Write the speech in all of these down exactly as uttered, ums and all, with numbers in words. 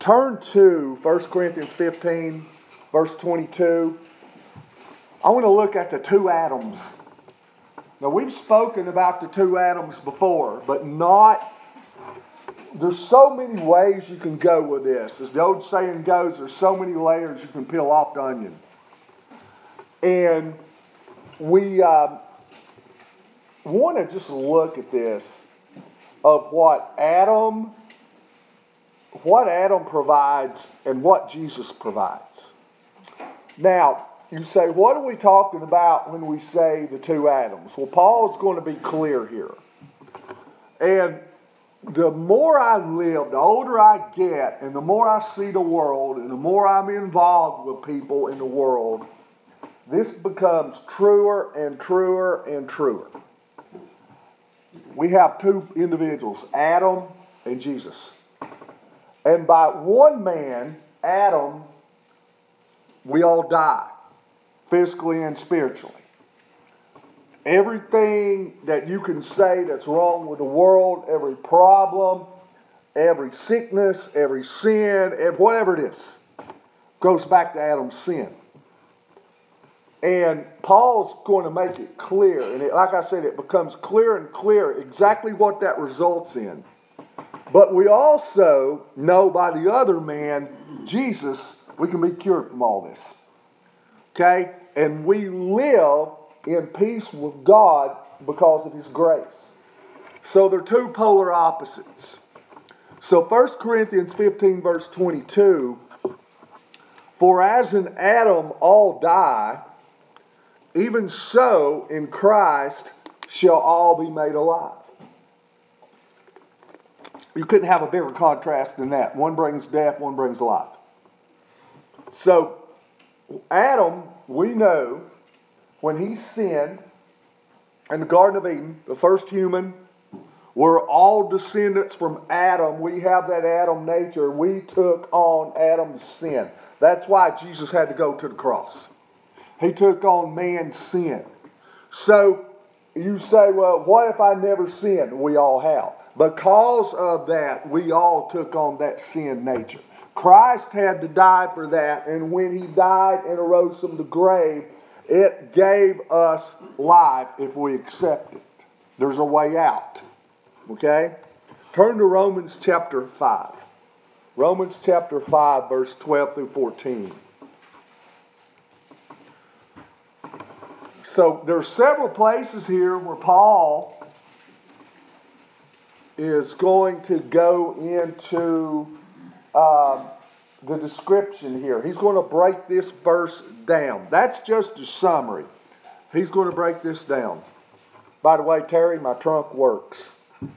turn to First Corinthians fifteen, verse twenty-two. I want to look at the two Adams. Now, we've spoken about the two Adams before, but not, there's so many ways you can go with this. As the old saying goes, there's so many layers you can peel off the onion. And we uh, want to just look at this of what Adam, what Adam provides and what Jesus provides. Now, you say, what are we talking about when we say the two Adams? Well, Paul's going to be clear here. And the more I live, the older I get, and the more I see the world, and the more I'm involved with people in the world, this becomes truer and truer and truer. We have two individuals, Adam and Jesus. And by one man, Adam, we all die, physically and spiritually. Everything that you can say that's wrong with the world, every problem, every sickness, every sin, whatever it is, goes back to Adam's sin. And Paul's going to make it clear, and it, like I said, it becomes clear and clear exactly what that results in. But we also know by the other man, Jesus, we can be cured from all this. Okay? And we live in peace with God because of His grace. So they're two polar opposites. So First Corinthians fifteen, verse twenty-two, for as in Adam all die, even so in Christ shall all be made alive. You couldn't have a bigger contrast than that. One brings death, one brings life. So Adam, we know, when he sinned in the Garden of Eden, the first human, we're all descendants from Adam. We have that Adam nature. We took on Adam's sin. That's why Jesus had to go to the cross. He took on man's sin. So you say, well, what if I never sinned? We all have. Because of that, we all took on that sin nature. Christ had to die for that, and when He died and arose from the grave, it gave us life if we accept it. There's a way out. Okay? Turn to Romans chapter five. Romans chapter five, verse twelve through fourteen. So there are several places here where Paul is going to go into um, the description here. He's going to break this verse down. That's just a summary. He's going to break this down. By the way, Terry, my trunk works.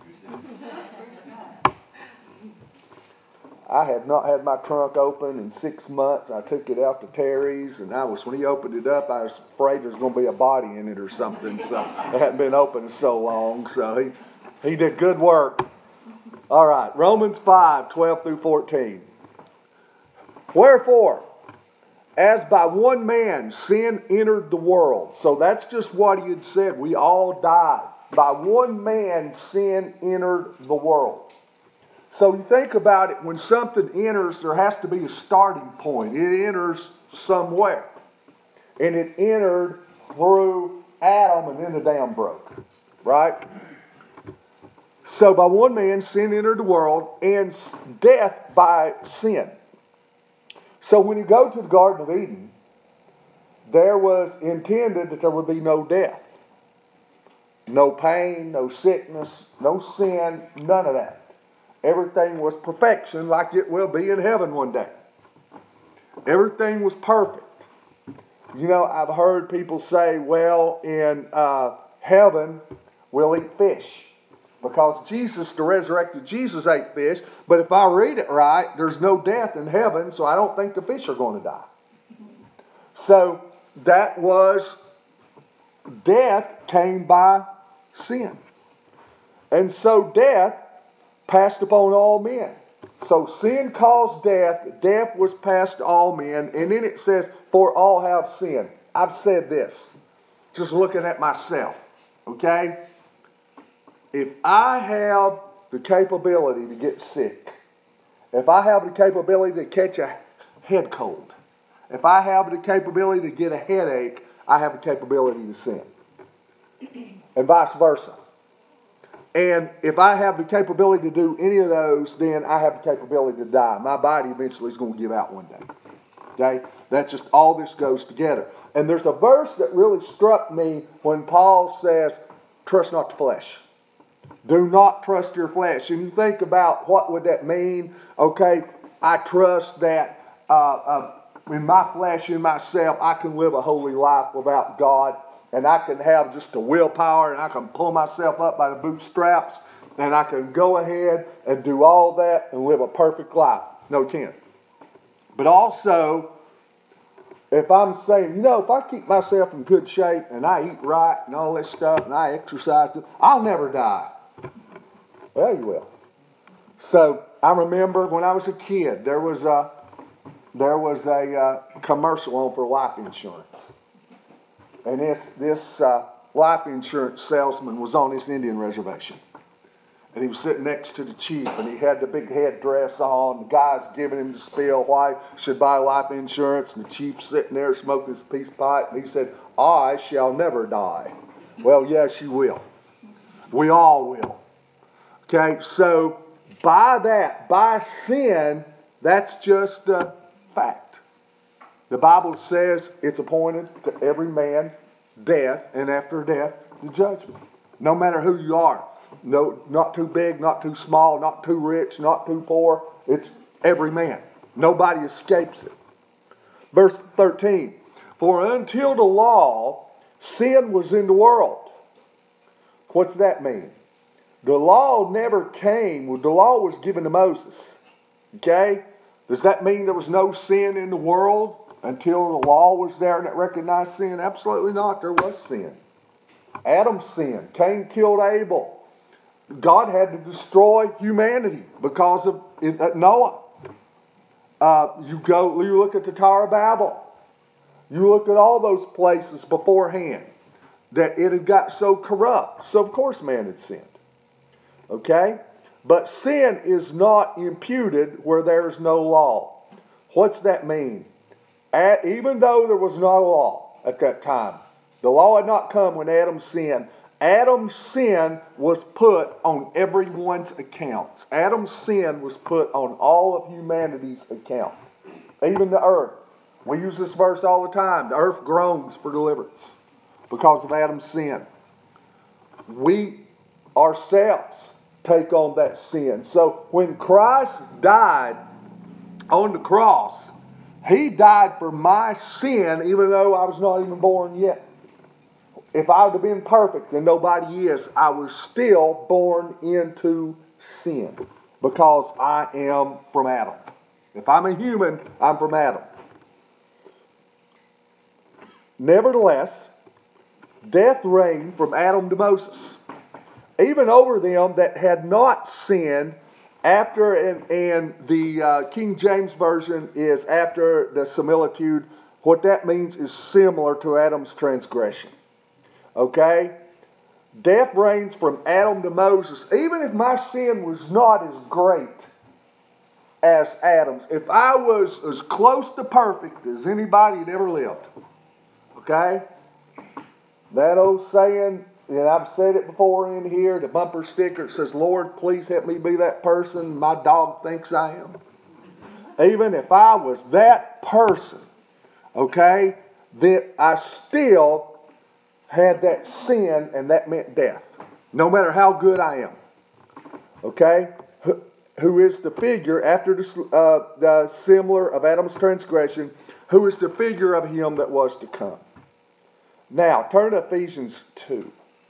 I had not had my trunk open in six months. I took it out to Terry's, and I was when he opened it up, I was afraid there's going to be a body in it or something. So it hadn't been open so long. So he he did good work. All right, Romans five, twelve through fourteen. Wherefore, as by one man sin entered the world. So that's just what he had said. We all died. By one man sin entered the world. So you think about it, when something enters, there has to be a starting point. It enters somewhere. And it entered through Adam, and then the dam broke. Right? So by one man sin entered the world, and death by sin. So when you go to the Garden of Eden, there was intended that there would be no death. No pain, no sickness, no sin, none of that. Everything was perfection like it will be in heaven one day. Everything was perfect. You know, I've heard people say, well, in uh, heaven, we'll eat fish. Because Jesus, the resurrected Jesus, ate fish. But if I read it right, there's no death in heaven, so I don't think the fish are going to die. So that was, death came by sin. And so death passed upon all men. So sin caused death. Death was passed to all men. And then it says, for all have sinned. I've said this, just looking at myself. Okay? If I have the capability to get sick, If I have the capability to catch a head cold, if I have the capability to get a headache, I have the capability to sin. And vice versa. And if I have the capability to do any of those, then I have the capability to die. My body eventually is going to give out one day. Okay? That's just all this goes together. And there's a verse that really struck me when Paul says, trust not the flesh. Do not trust your flesh. And you think about what would that mean? Okay, I trust that uh, uh, in my flesh, in myself, I can live a holy life without God. And I can have just the willpower, and I can pull myself up by the bootstraps, and I can go ahead and do all that and live a perfect life. No chance. But also, if I'm saying, you know, if I keep myself in good shape and I eat right and all this stuff and I exercise, I'll never die. Well, you will. So I remember when I was a kid, there was a there was a uh, commercial on for life insurance, and this this uh, life insurance salesman was on this Indian reservation. And he was sitting next to the chief, and he had the big headdress on. The guy's giving him the spiel why he should buy life insurance. And the chief's sitting there smoking his peace pipe. And he said, I shall never die. Well, yes, you will. We all will. Okay, so by that, by sin, that's just a fact. The Bible says it's appointed to every man death, and after death, the judgment. No matter who you are. No, not too big, not too small, not too rich, not too poor. It's every man. Nobody escapes it. Verse thirteen. For until the law, sin was in the world. What's that mean? The law never came. The law was given to Moses. Okay? Does that mean there was no sin in the world until the law was there and it recognized sin? Absolutely not. There was sin. Adam sinned. Cain killed Abel. God had to destroy humanity because of Noah. Uh, you go, you look at the Tower of Babel. You look at all those places beforehand that it had got so corrupt. So of course man had sinned. Okay? But sin is not imputed where there is no law. What's that mean? At, even though there was not a law at that time, the law had not come when Adam sinned. Adam's sin was put on everyone's accounts. Adam's sin was put on all of humanity's account. Even the earth. We use this verse all the time. The earth groans for deliverance because of Adam's sin. We ourselves take on that sin. So when Christ died on the cross, He died for my sin even though I was not even born yet. If I would have been perfect, and nobody is, I was still born into sin because I am from Adam. If I'm a human, I'm from Adam. Nevertheless, death reigned from Adam to Moses, even over them that had not sinned after, and, and the uh, King James Version is after the similitude. What that means is similar to Adam's transgression. Okay? Death reigns from Adam to Moses. Even if my sin was not as great as Adam's, if I was as close to perfect as anybody had ever lived, okay? That old saying, and I've said it before in here, the bumper sticker, it says, Lord, please help me be that person my dog thinks I am. Even if I was that person, okay, then I still had that sin, and that meant death. No matter how good I am. Okay? Who, who is the figure, after the, uh, the similar of Adam's transgression, who is the figure of him that was to come. Now, turn to Ephesians two.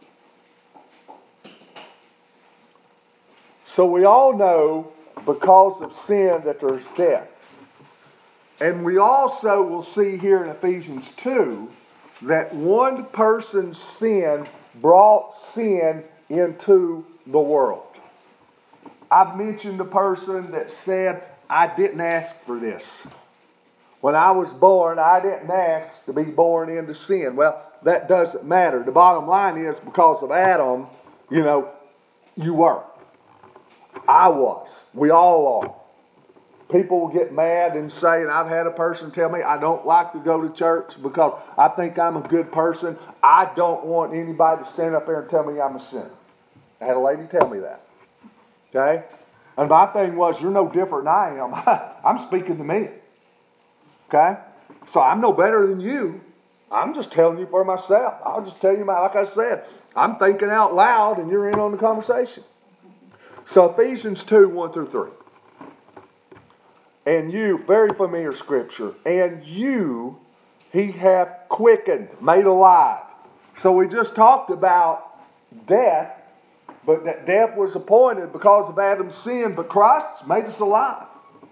So we all know, because of sin, that there's death. And we also will see here in Ephesians two, that one person's sin brought sin into the world. I've mentioned the person that said, I didn't ask for this. When I was born, I didn't ask to be born into sin. Well, that doesn't matter. The bottom line is, because of Adam, you know, you were. I was. We all are. people will get mad and say, and I've had a person tell me, I don't like to go to church because I think I'm a good person. I don't want anybody to stand up there and tell me I'm a sinner. I had a lady tell me that. Okay? And my thing was, you're no different than I am. I'm speaking to me. Okay? So I'm no better than you. I'm just telling you for myself. I'll just tell you, my, like I said, I'm thinking out loud and you're in on the conversation. So Ephesians two, one through three. And you, very familiar scripture, and you he hath quickened, made alive. So we just talked about death, but that death was appointed because of Adam's sin, but Christ made us alive.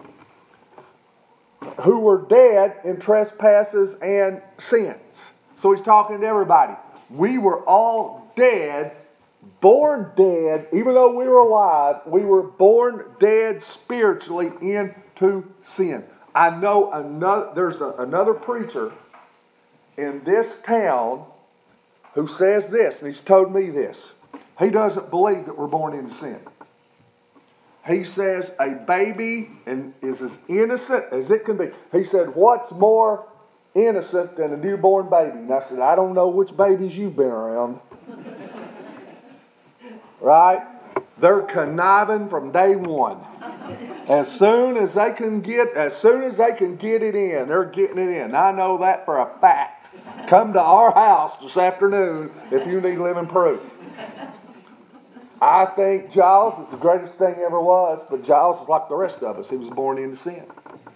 Who were dead in trespasses and sins. So he's talking to everybody. We were all dead, born dead, even though we were alive, we were born dead spiritually into sin. I know another, there's a, another preacher in this town who says this, and he's told me this. He doesn't believe that we're born into sin. He says a baby and is as innocent as it can be. He said, what's more innocent than a newborn baby? And I said, I don't know which babies you've been around. Right? They're conniving from day one. As soon as they can get, as soon as they can get it in, they're getting it in. I know that for a fact. Come to our house this afternoon if you need living proof. I think Giles is the greatest thing ever was, but Giles is like the rest of us. He was born into sin.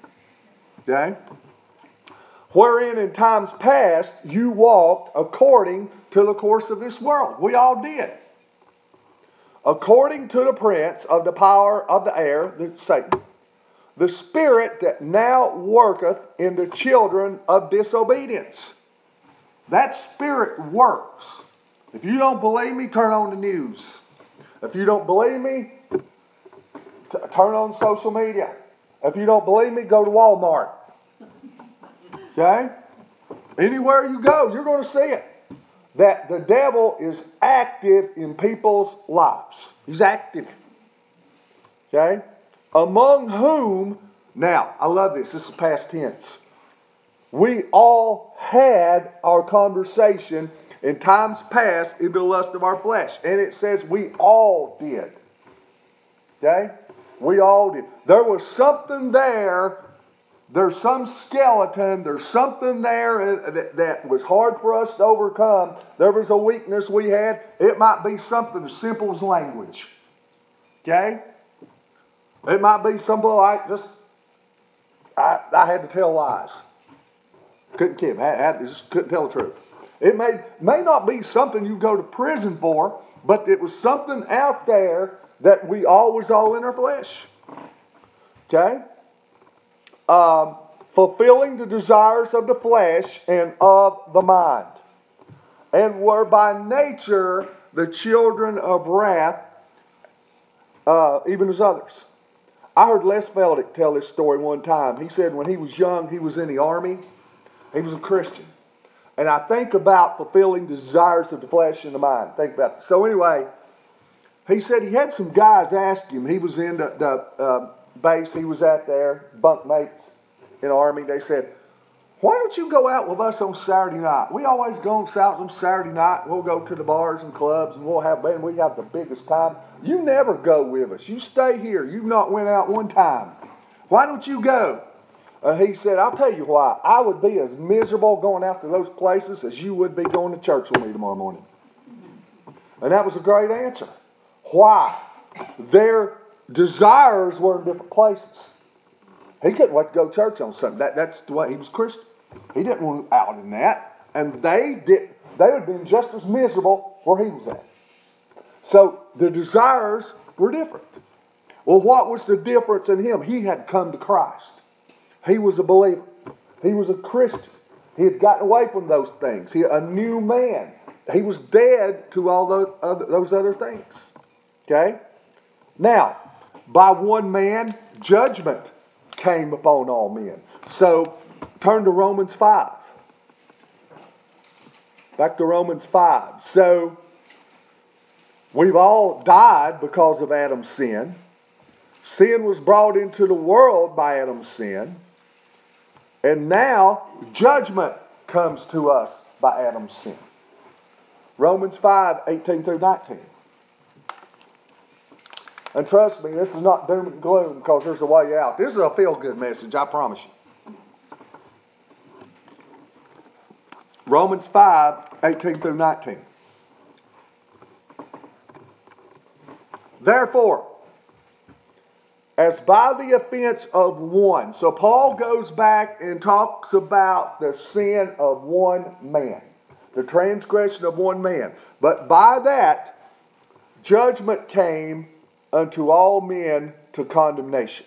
Okay? Wherein in times past you walked according to the course of this world. We all did. According to the prince of the power of the air, the Satan, the spirit that now worketh in the children of disobedience. That spirit works. If you don't believe me, turn on the news. If you don't believe me, t- turn on social media. If you don't believe me, go to Walmart. Okay? Anywhere you go, you're going to see it. That the devil is active in people's lives. He's active. Okay? Among whom, now, I love this. This is past tense. We all had our conversation in times past in the lust of our flesh. And it says we all did. Okay? We all did. There was something there. There's some skeleton. There's something there that, that was hard for us to overcome. There was a weakness we had. It might be something as simple as language. Okay? It might be something like just, I, I had to tell lies. Couldn't keep. I, I just couldn't tell the truth. It may, may not be something you go to prison for, but it was something out there that we all was all in our flesh. Okay? Um, fulfilling the desires of the flesh and of the mind. And were by nature the children of wrath, uh, even as others. I heard Les Feldick tell this story one time. He said when he was young, he was in the army. He was a Christian. And I think about fulfilling the desires of the flesh and the mind. Think about this. So anyway, he said he had some guys ask him. He was in the, the uh, base he was at there, bunk mates in the army. They said, why don't you go out with us on Saturday night? We always go out on Saturday night. We'll go to the bars and clubs and we'll have, and we have the biggest time. You never go with us. You stay here. You've not went out one time. Why don't you go? And he said, I'll tell you why. I would be as miserable going out to those places as you would be going to church with me tomorrow morning. And that was a great answer. Why? Their desires were in different places. He couldn't wait to go to church on Sunday. That, that's the way he was Christian. He didn't want out in that. And they did. They would have been just as miserable where he was at. So the desires were different. Well, what was the difference in him? He had come to Christ. He was a believer. He was a Christian. He had gotten away from those things. He a new man. He was dead to all those other, those other things. Okay? Now, by one man, judgment came upon all men. So, turn to Romans five. Back to Romans five. So, we've all died because of Adam's sin. Sin was brought into the world by Adam's sin. And now judgment comes to us by Adam's sin. Romans five, eighteen through nineteen. And trust me, this is not doom and gloom because there's a way out. This is a feel-good message, I promise you. Romans five, eighteen through nineteen. Therefore, as by the offense of one. So Paul goes back and talks about the sin of one man. The transgression of one man. But by that, judgment came unto all men to condemnation.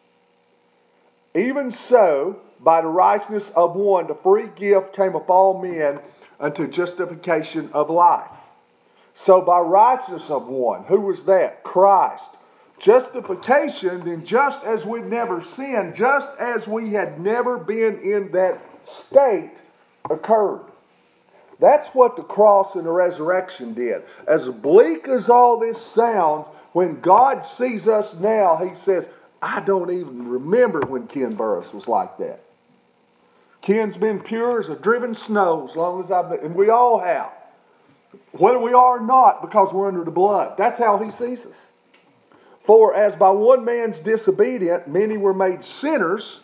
Even so, by the righteousness of one, the free gift came upon all men unto justification of life. So by righteousness of one, who was that? Christ. Justification, then just as we'd never sinned, just as we had never been in that state, occurred. That's what the cross and the resurrection did. As bleak as all this sounds, when God sees us now, He says, I don't even remember when Ken Burris was like that. Ken's been pure as a driven snow as long as I've been, and we all have. Whether we are or not, because we're under the blood. That's how He sees us. For as by one man's disobedience, many were made sinners.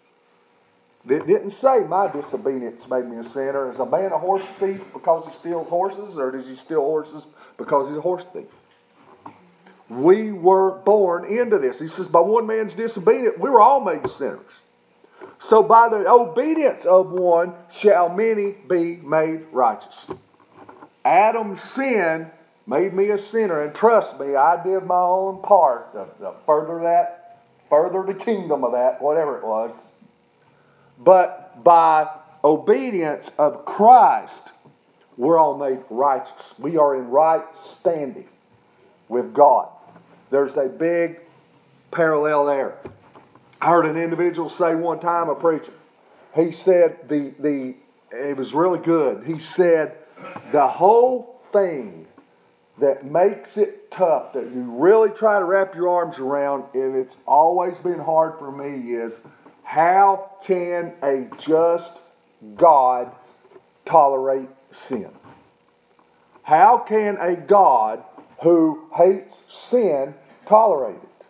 It didn't say my disobedience made me a sinner. Is a man a horse thief because he steals horses, or does he steal horses because he's a horse thief? We were born into this. He says, by one man's disobedience, we were all made sinners. So by the obedience of one shall many be made righteous. Adam's sin made me a sinner, and trust me, I did my own part to, to further that, further the kingdom of that, whatever it was. But by obedience of Christ, we're all made righteous. We are in right standing with God. There's a big parallel there. I heard an individual say one time, a preacher, he said, the, the it was really good. He said, the whole thing that makes it tough, that you really try to wrap your arms around, and it's always been hard for me, is how can a just God tolerate sin? How can a God who hates sin tolerate it?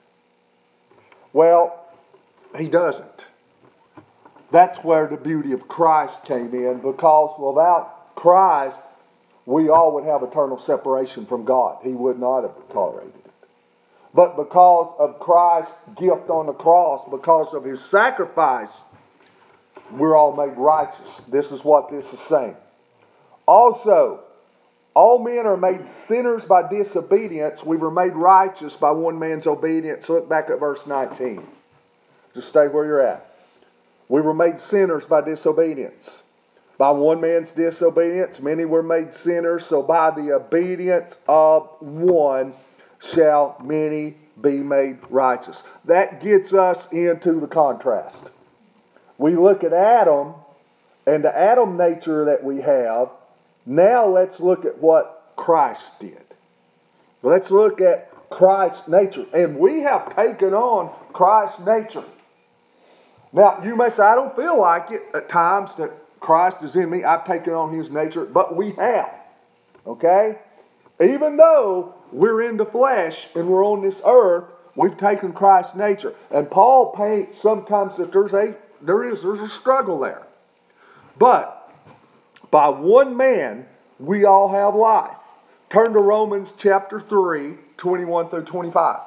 Well, He doesn't. That's where the beauty of Christ came in, because without Christ, we all would have eternal separation from God. He would not have tolerated it. But because of Christ's gift on the cross, because of His sacrifice, we're all made righteous. This is what this is saying. Also, all men are made sinners by disobedience. We were made righteous by one man's obedience. Look back at verse nineteen. Just stay where you're at. We were made sinners by disobedience. By one man's disobedience, many were made sinners. So by the obedience of one shall many be made righteous. That gets us into the contrast. We look at Adam and the Adam nature that we have. Now let's look at what Christ did. Let's look at Christ's nature. And we have taken on Christ's nature. Now, you may say, I don't feel like it at times that Christ is in me. I've taken on His nature. But we have. Okay? Even though we're in the flesh and we're on this earth, we've taken Christ's nature. And Paul paints sometimes that there's a, there is, there's a struggle there. But by one man, we all have life. Turn to Romans chapter three, twenty-one through twenty-five.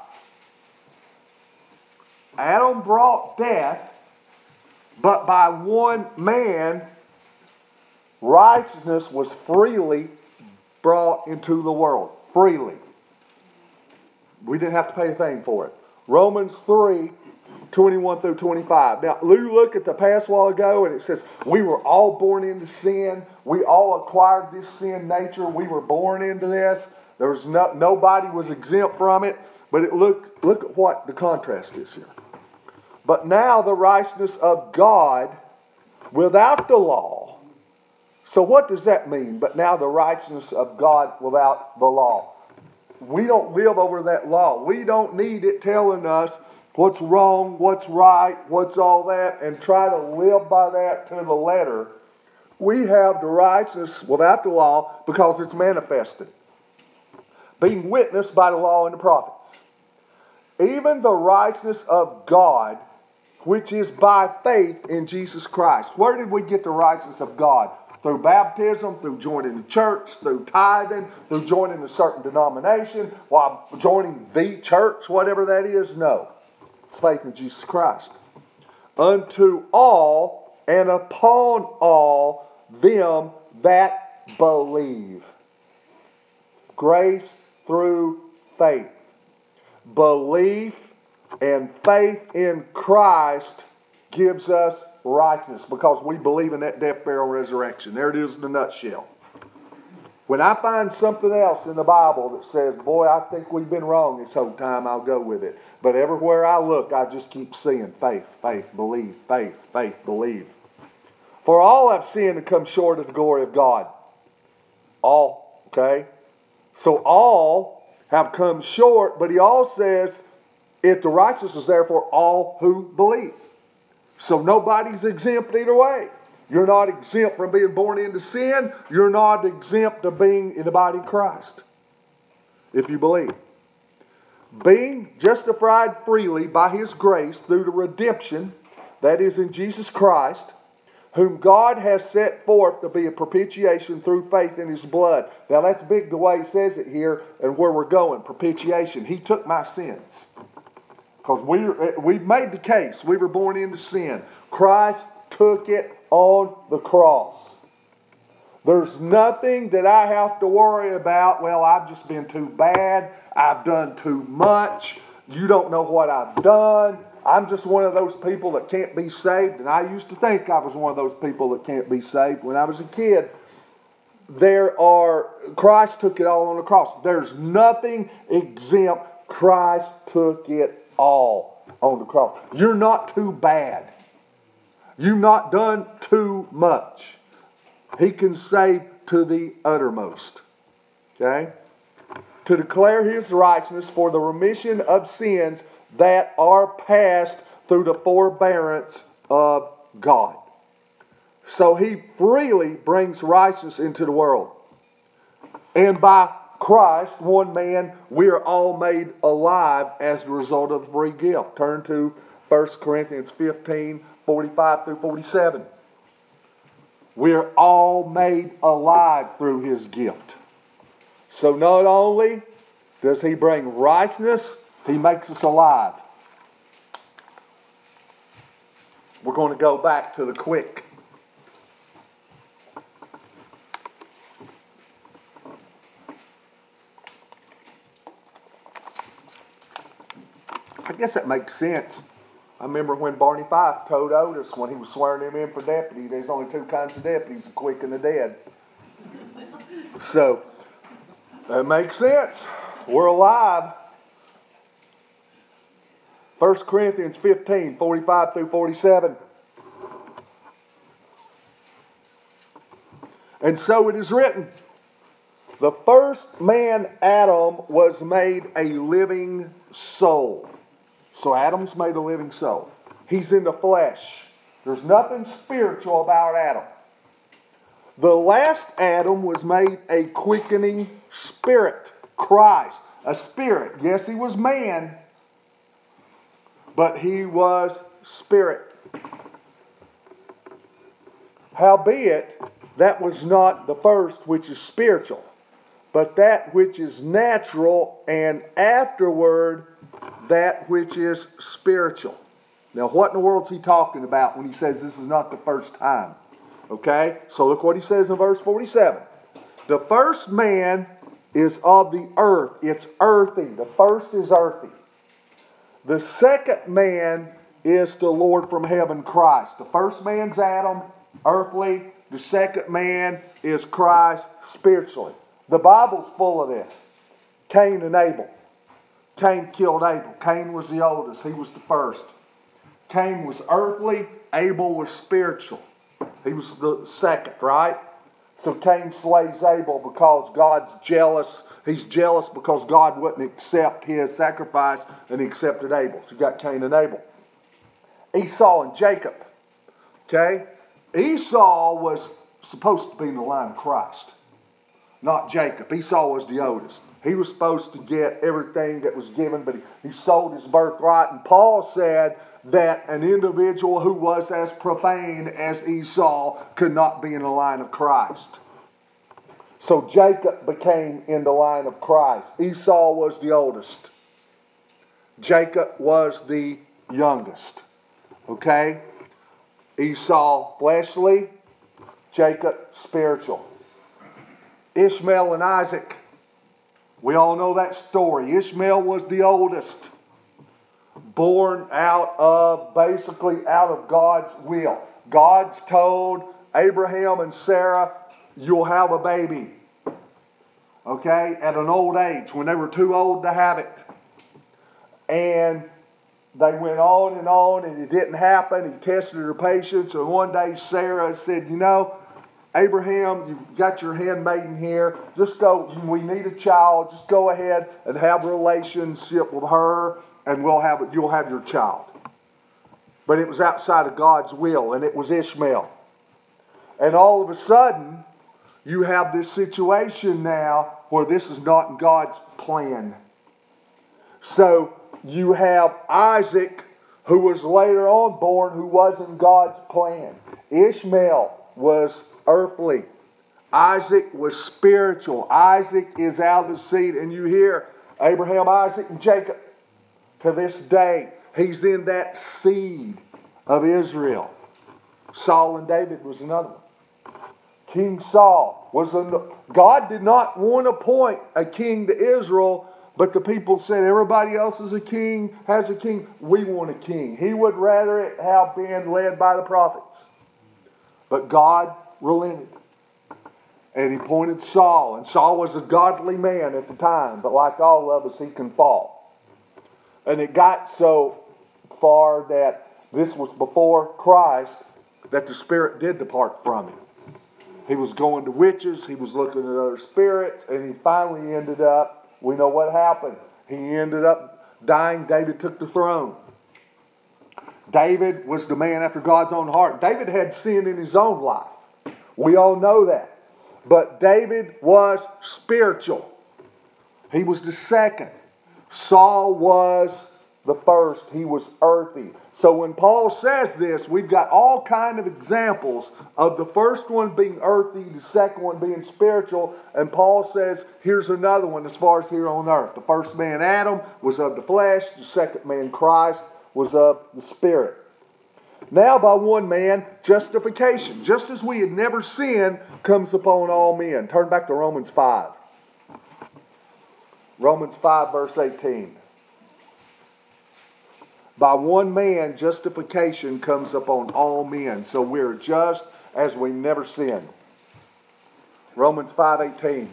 Adam brought death, but by one man, righteousness was freely brought into the world. Freely. We didn't have to pay a thing for it. Romans three, twenty-one through twenty-five. Now, Lou looked at the past while ago, and it says, we were all born into sin. We all acquired this sin nature. We were born into this. There was no, nobody was exempt from it. But it look, look at what the contrast is here. But now the righteousness of God without the law. So what does that mean? But now the righteousness of God without the law. We don't live over that law. We don't need it telling us what's wrong, what's right, what's all that, and try to live by that to the letter. We have the righteousness without the law because it's manifested, being witnessed by the law and the prophets. Even the righteousness of God, which is by faith in Jesus Christ. Where did we get the righteousness of God? Through baptism, through joining the church, through tithing, through joining a certain denomination, while joining the church, whatever that is? No. It's faith in Jesus Christ. Unto all and upon all them that believe. Grace through faith. Belief and faith in Christ gives us righteousness because we believe in that death, burial, resurrection. There it is in a nutshell. When I find something else in the Bible that says, boy, I think we've been wrong this whole time, I'll go with it. But everywhere I look, I just keep seeing faith, faith, believe, faith, faith, believe. For all have sinned and come short of the glory of God. All, okay? So all have come short, but he all says, if the righteous is therefore all who believe. So nobody's exempt either way. You're not exempt from being born into sin. You're not exempt of being in the body of Christ, if you believe. Being justified freely by His grace through the redemption that is in Jesus Christ, whom God has set forth to be a propitiation through faith in His blood. Now that's big the way He says it here and where we're going. Propitiation. He took my sins. Because we, we've made the case. We were born into sin. Christ took it on the cross. There's nothing that I have to worry about. Well, I've just been too bad. I've done too much. You don't know what I've done. I'm just one of those people that can't be saved. And I used to think I was one of those people that can't be saved when I was a kid. There are, Christ took it all on the cross. There's nothing exempt. Christ took it all on the cross. You're not too bad. You've not done too much. He can save to the uttermost. Okay? To declare His righteousness for the remission of sins that are passed through the forbearance of God. So He freely brings righteousness into the world. And by Christ, one man, we are all made alive as a result of the free gift. Turn to First Corinthians fifteen, forty-five through forty-seven. We are all made alive through His gift. So not only does He bring righteousness, He makes us alive. We're going to go back to the quick. I guess that makes sense. I remember when Barney Fife told Otis when he was swearing him in for deputy, there's only two kinds of deputies, the quick and the dead. So, that makes sense. We're alive. First Corinthians fifteen, forty-five through forty-seven. And so it is written, the first man, Adam, was made a living soul. So Adam's made a living soul. He's in the flesh. There's nothing spiritual about Adam. The last Adam was made a quickening spirit. Christ, a spirit. Yes, he was man, but he was spirit. Howbeit, that was not the first which is spiritual, but that which is natural, and afterward that which is spiritual. Now, what in the world is he talking about when he says this is not the first time? Okay, so look what he says in verse forty-seven. The first man is of the earth. It's earthy. The first is earthy. The second man is the Lord from heaven, Christ. The first man's Adam, earthly. The second man is Christ, spiritually. The Bible's full of this. Cain and Abel. Cain killed Abel. Cain was the oldest. He was the first. Cain was earthly. Abel was spiritual. He was the second, right? So Cain slays Abel because God's jealous. He's jealous because God wouldn't accept his sacrifice, and he accepted Abel. So you got Cain and Abel. Esau and Jacob. Okay? Esau was supposed to be in the line of Christ, not Jacob. Esau was the oldest. He was supposed to get everything that was given, but he, he sold his birthright. And Paul said that an individual who was as profane as Esau could not be in the line of Christ. So Jacob became in the line of Christ. Esau was the oldest. Jacob was the youngest. Okay? Esau fleshly, Jacob spiritual. Ishmael and Isaac. We all know that story. Ishmael was the oldest. Born out of, basically out of God's will. God's told Abraham and Sarah, you'll have a baby. Okay? At an old age, when they were too old to have it. And they went on and on, and it didn't happen. He tested her patience, and one day Sarah said, you know, Abraham, you've got your handmaiden here. Just go, we need a child. Just go ahead and have a relationship with her, and we'll have it, you'll have your child. But it was outside of God's will, and it was Ishmael. And all of a sudden, you have this situation now where this is not in God's plan. So you have Isaac, who was later on born, who wasn't God's plan. Ishmael was earthly. Isaac was spiritual. Isaac is out of the seed. And you hear Abraham, Isaac, and Jacob. To this day, he's in that seed of Israel. Saul and David was another one. King Saul was a... God did not want to appoint a king to Israel, but the people said, everybody else is a king, has a king. We want a king. He would rather it have been led by the prophets. But God relented. And he appointed Saul. And Saul was a godly man at the time. But like all of us, he can fall. And it got so far that this was before Christ, that the Spirit did depart from him. He was going to witches. He was looking at other spirits. And he finally ended up, we know what happened. He ended up dying. David took the throne. David was the man after God's own heart. David had sin in his own life. We all know that. But David was spiritual. He was the second. Saul was the first. He was earthy. So when Paul says this, we've got all kind of examples of the first one being earthy, the second one being spiritual. And Paul says, here's another one as far as here on earth. The first man, Adam, was of the flesh. The second man, Christ, was of the Spirit. Now by one man, justification, just as we had never sinned, comes upon all men. Turn back to Romans five. Romans five verse eighteen. By one man, justification comes upon all men. So we're just as we never sinned. Romans five eighteen.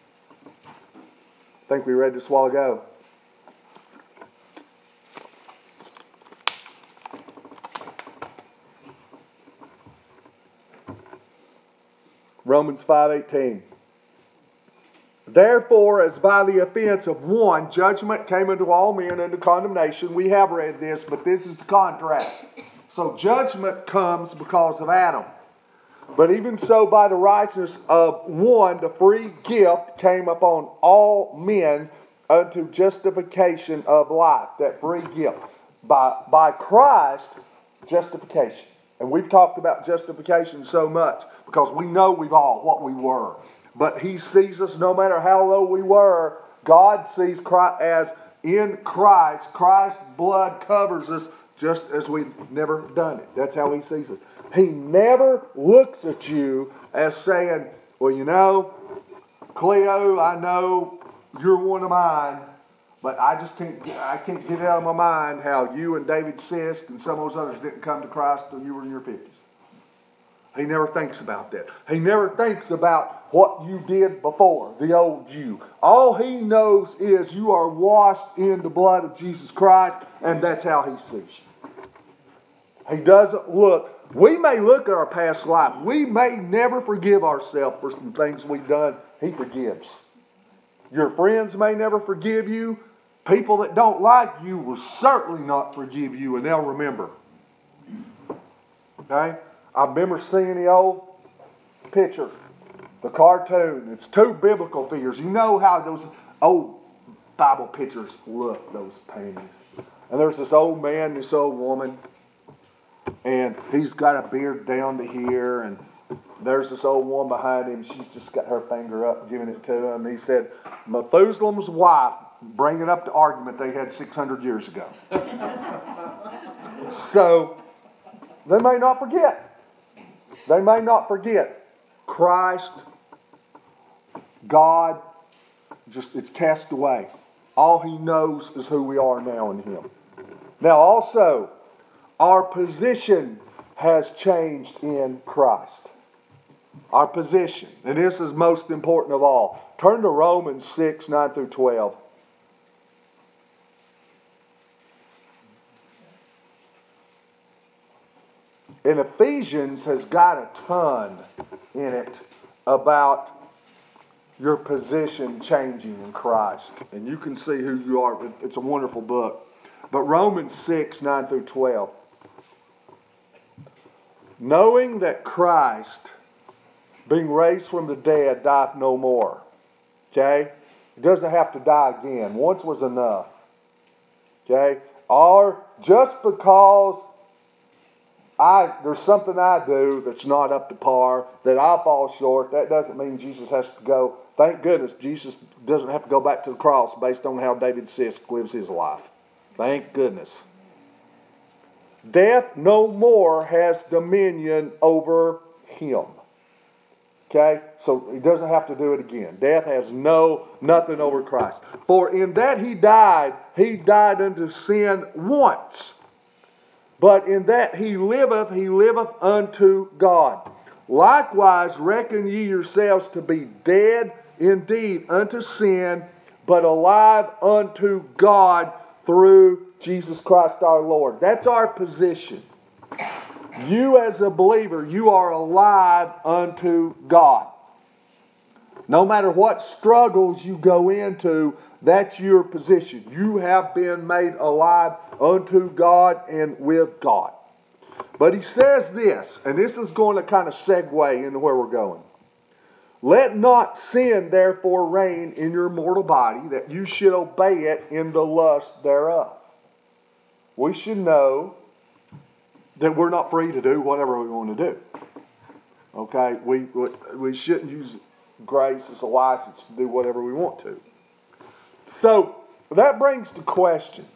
I think we read this a while ago. Romans five eighteen. Therefore, as by the offense of one, judgment came unto all men unto condemnation. We have read this, but this is the contrast. So judgment comes because of Adam. But even so, by the righteousness of one, the free gift came upon all men unto justification of life. That free gift. By, by Christ, justification. And we've talked about justification so much because we know we've all what we were. But He sees us no matter how low we were. God sees Christ as in Christ. Christ's blood covers us just as we've never done it. That's how He sees us. He never looks at you as saying, well, you know, Cleo, I know you're one of mine, but I just can't, I can't get it out of my mind how you and David Sisk and some of those others didn't come to Christ until you were in your fifties. He never thinks about that. He never thinks about what you did before, the old you. All he knows is you are washed in the blood of Jesus Christ, and that's how he sees you. He doesn't look We may look at our past life. We may never forgive ourselves for some things we've done. He forgives. Your friends may never forgive you. People that don't like you will certainly not forgive you, and they'll remember. Okay? I remember seeing the old picture, the cartoon. It's two biblical figures. You know how those old Bible pictures look, those paintings. And there's this old man and this old woman, and he's got a beard down to here, and there's this old woman behind him. She's just got her finger up, giving it to him. He said, Methuselah's wife, bringing up the argument they had six hundred years ago. So, they may not forget. They may not forget. Christ, God, just it's cast away. All He knows is who we are now in Him. Now also, our position has changed in Christ. Our position. And this is most important of all. Turn to Romans six, nine through twelve. And Ephesians has got a ton in it about your position changing in Christ. And you can see who you are. It's a wonderful book. But Romans six, nine through twelve. Knowing that Christ, being raised from the dead, dieth no more. Okay? He doesn't have to die again. Once was enough. Okay? Or just because I there's something I do that's not up to par, that I fall short, that doesn't mean Jesus has to go. Thank goodness Jesus doesn't have to go back to the cross based on how David Sisk lives his life. Thank goodness. Death no more has dominion over him. Okay? So he doesn't have to do it again. Death has no, nothing over Christ. For in that he died, he died unto sin once. But in that he liveth, he liveth unto God. Likewise reckon ye yourselves to be dead indeed unto sin, but alive unto God through Jesus Christ our Lord. That's our position. You as a believer, you are alive unto God. No matter what struggles you go into, that's your position. You have been made alive unto God and with God. But he says this, and this is going to kind of segue into where we're going. Let not sin therefore reign in your mortal body, that you should obey it in the lust thereof. We should know that we're not free to do whatever we want to do. Okay? We, we, we shouldn't use grace as a license to do whatever we want to. So, that brings the question.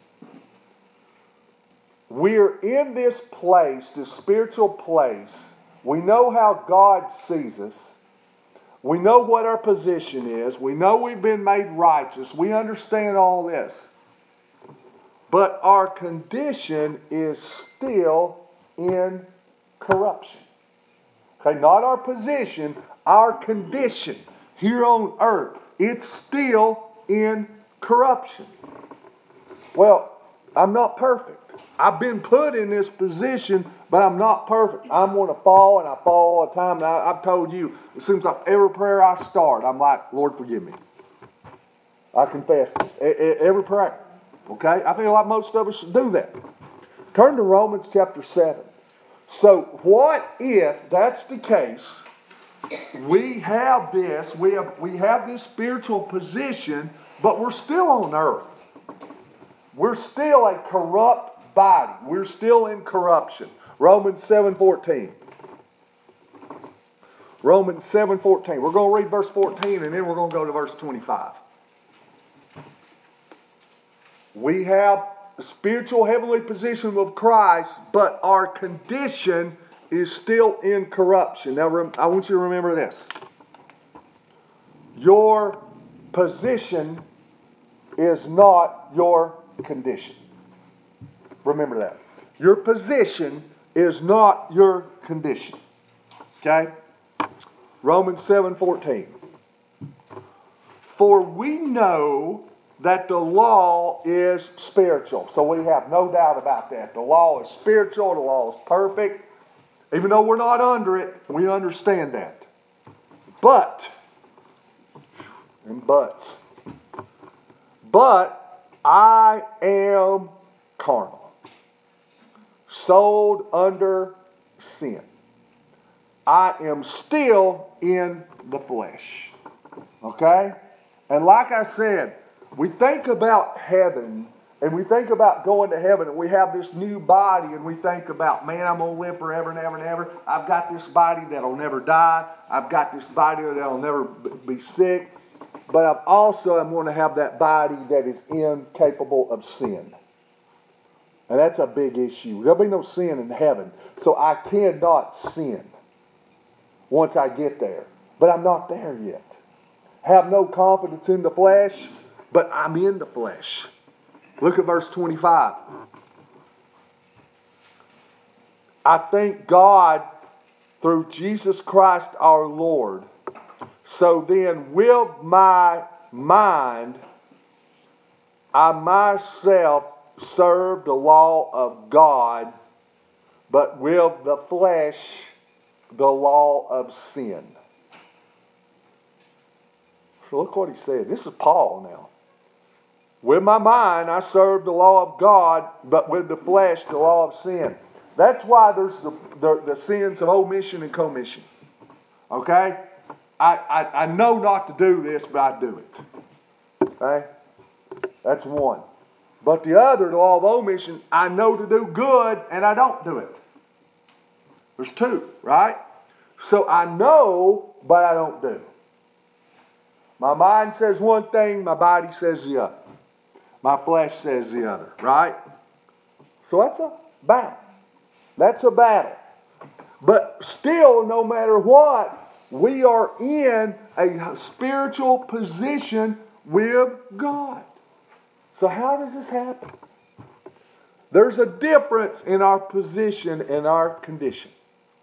We're in this place, this spiritual place. We know how God sees us. We know what our position is. We know we've been made righteous. We understand all this. But our condition is still in corruption. Okay, not our position, our condition here on earth. It's still in corruption. Well, I'm not perfect. I've been put in this position, but I'm not perfect. I'm going to fall, and I fall all the time. And I, I've told you, it seems like every prayer I start, I'm like, Lord, forgive me. I confess this. Every prayer. Okay? I feel like most of us should do that. Turn to Romans chapter seven. So, what if that's the case? We have this, we have, we have this spiritual position, but we're still on earth. We're still a corrupt body. We're still in corruption. Romans seven fourteen. Romans seven fourteen. We're going to read verse fourteen and then we're going to go to verse twenty-five. We have a spiritual heavenly position with Christ, but our condition is still in corruption. Now, I want you to remember this. Your position is not your condition. Remember that. Your position is not your condition. Okay? Romans seven fourteen. For we know that the law is spiritual. So we have no doubt about that. The law is spiritual. The law is perfect. Even though we're not under it, we understand that. But, and buts, but I am carnal, sold under sin. I am still in the flesh. Okay? And like I said, we think about heaven, and we think about going to heaven, and we have this new body, and we think about, man, I'm going to live forever and ever and ever. I've got this body that'll never die. I've got this body that'll never be sick. But I've also am going to have that body that is incapable of sin. And that's a big issue. There'll be no sin in heaven, so I cannot sin once I get there. But I'm not there yet. Have no confidence in the flesh, but I'm in the flesh. Look at verse twenty-five. I thank God through Jesus Christ our Lord. So then with my mind, I myself serve the law of God, but with the flesh, the law of sin. So look what he said. This is Paul now. With my mind, I serve the law of God, but with the flesh, the law of sin. That's why there's the, the, the sins of omission and commission. Okay? I, I, I know not to do this, but I do it. Okay? That's one. But the other, the law of omission, I know to do good, and I don't do it. There's two, right? So I know, but I don't do. My mind says one thing, my body says the other. My flesh says the other, right? So that's a battle. That's a battle. But still, no matter what, we are in a spiritual position with God. So how does this happen? There's a difference in our position and our condition.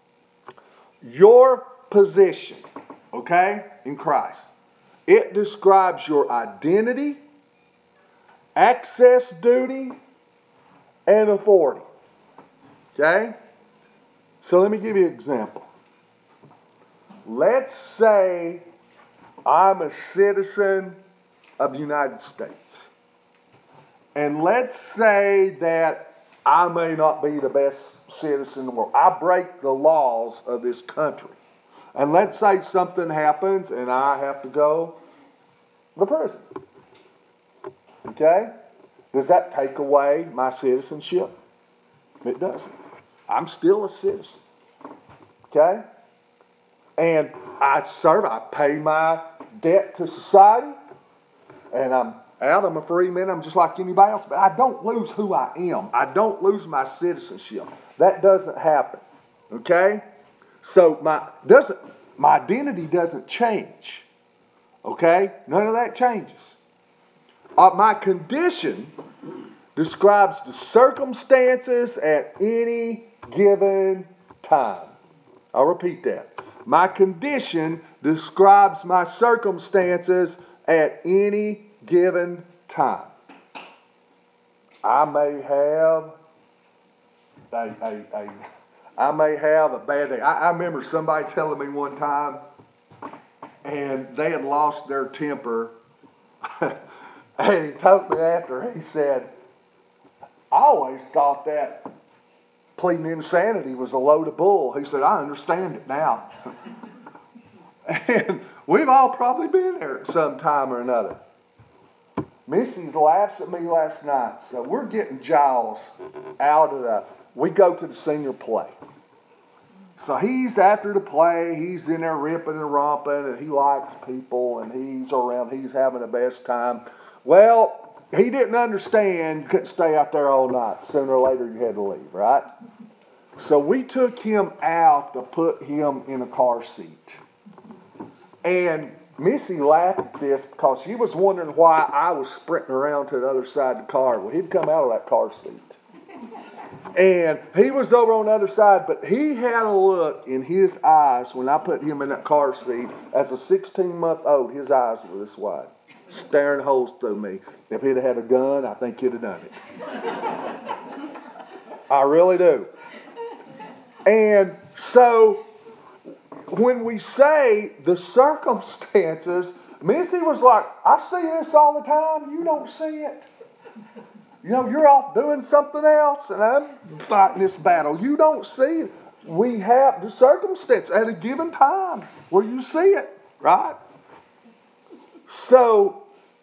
Your position, okay, in Christ, it describes your identity, access duty, and authority. Okay? So let me give you an example. Let's say I'm a citizen of the United States. And let's say that I may not be the best citizen in the world. I break the laws of this country. And let's say something happens and I have to go to prison. Okay? Does that take away my citizenship? It doesn't. I'm still a citizen. Okay? And I serve, I pay my debt to society, and I'm out, I'm a free man, I'm just like anybody else, but I don't lose who I am. I don't lose my citizenship. That doesn't happen. Okay? So my doesn't my identity doesn't change. Okay? None of that changes. Uh, my condition describes the circumstances at any given time. I'll repeat that. My condition describes my circumstances at any given time. I may have a, a, a I may have a bad day. I, I remember somebody telling me one time, and they had lost their temper. And he told me after, he said, I always thought that pleading insanity was a load of bull. He said, I understand it now. And we've all probably been there at some time or another. Missy laughs at me last night. So we're getting Giles out of the, we go to the senior play. So he's after the play, he's in there ripping and romping, and he likes people, and he's around, he's having the best time. Well, he didn't understand you couldn't stay out there all night. Sooner or later you had to leave, right? So we took him out to put him in a car seat. And Missy laughed at this because she was wondering why I was sprinting around to the other side of the car. Well, he'd come out of that car seat. And he was over on the other side, but he had a look in his eyes when I put him in that car seat. As a sixteen-month-old, his eyes were this wide, staring holes through me. If he'd have had a gun, I think he'd have done it. I really do. And So, when we say the circumstances, Missy was like, I see this all the time, you don't see it. You know, you're off doing something else, and I'm fighting this battle. You don't see it. We have the circumstance at a given time where you see it, right? So,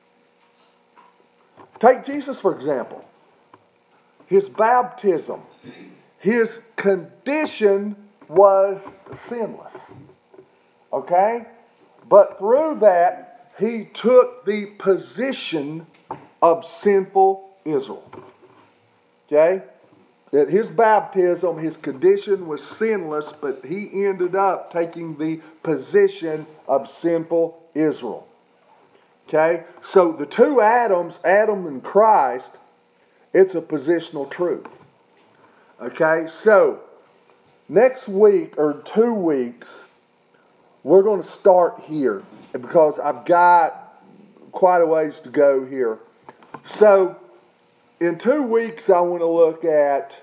take Jesus, for example. His baptism, his condition was sinless. Okay? But through that, he took the position of sinful Israel. Okay? At his baptism, his condition was sinless, but he ended up taking the position of sinful Israel. Okay? So the two Adams, Adam and Christ, it's a positional truth. Okay? So, next week or two weeks, we're going to start here because I've got quite a ways to go here. So, in two weeks, I want to look at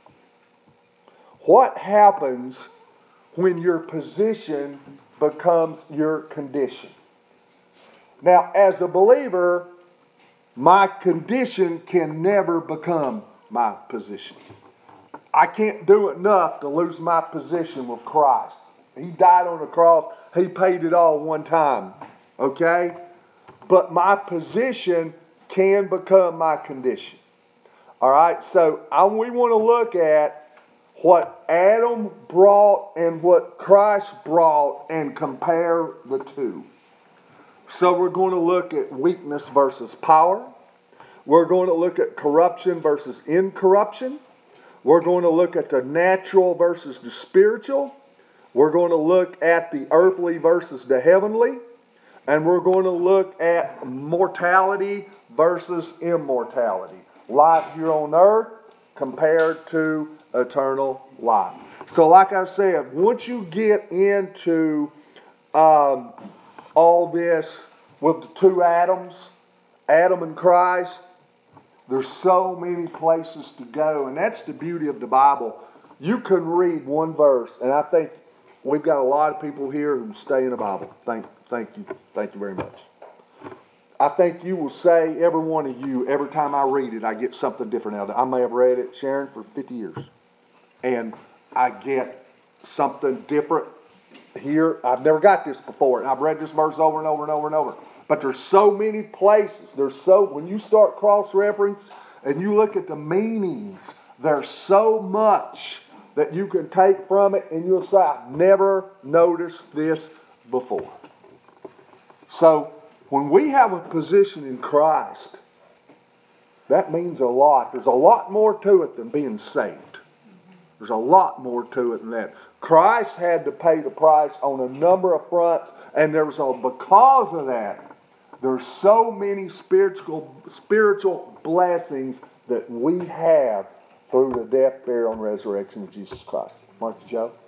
what happens when your position becomes your condition. Now, as a believer, my condition can never become my position. I can't do enough to lose my position with Christ. He died on the cross. He paid it all one time. Okay? But my position can become my condition. All right? So I, we want to look at what Adam brought and what Christ brought and compare the two. So we're going to look at weakness versus power. We're going to look at corruption versus incorruption. We're going to look at the natural versus the spiritual. We're going to look at the earthly versus the heavenly. And we're going to look at mortality versus immortality. Life here on earth compared to eternal life. So like I said, once you get into um, all this with the two Adams, Adam and Christ, there's so many places to go, and that's the beauty of the Bible. You can read one verse, and I think we've got a lot of people here who stay in the Bible. Thank, thank you, thank you very much. I think you will say, every one of you, every time I read it, I get something different out of it. I may have read it, Sharon, for fifty years, and I get something different here. I've never got this before, and I've read this verse over and over and over and over. But there's so many places. There's so when you start cross-reference and you look at the meanings, there's so much that you can take from it, and you'll say, I've never noticed this before. So when we have a position in Christ, that means a lot. There's a lot more to it than being saved. There's a lot more to it than that. Christ had to pay the price on a number of fronts, and there was a, because of that, there's so many spiritual spiritual blessings that we have through the death, burial, and resurrection of Jesus Christ. Martha Joe?